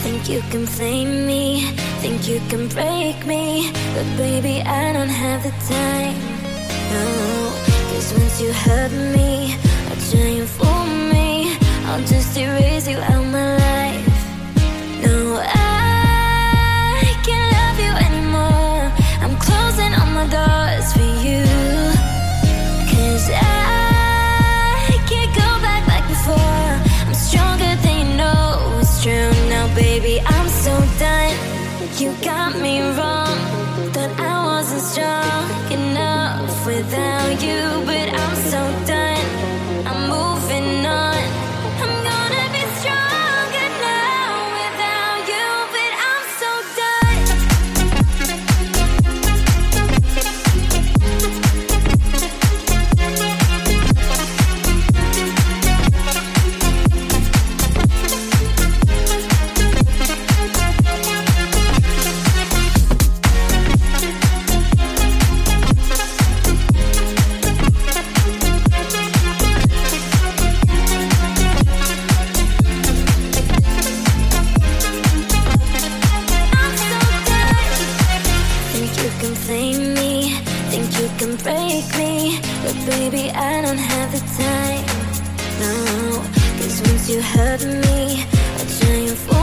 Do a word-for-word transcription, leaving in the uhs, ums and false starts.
Think you can flame me, think you can break me, but baby, I don't have the time. No, cause once you hurt me, I'll try and fool me, I'll just erase you out my life. No, I can't love you anymore, I'm closing all my doors for you. Cause I can't go back like before, I'm stronger than you know it's true. Now baby, I'm so done, you got me wrong, that I wasn't strong enough without you. But I'm so done, I'm moving on, I'm gonna be stronger now without you. But I'm so done. Flame me, think you can break me, but baby, I don't have the time. No, cause once you hurt me, I'll try and fool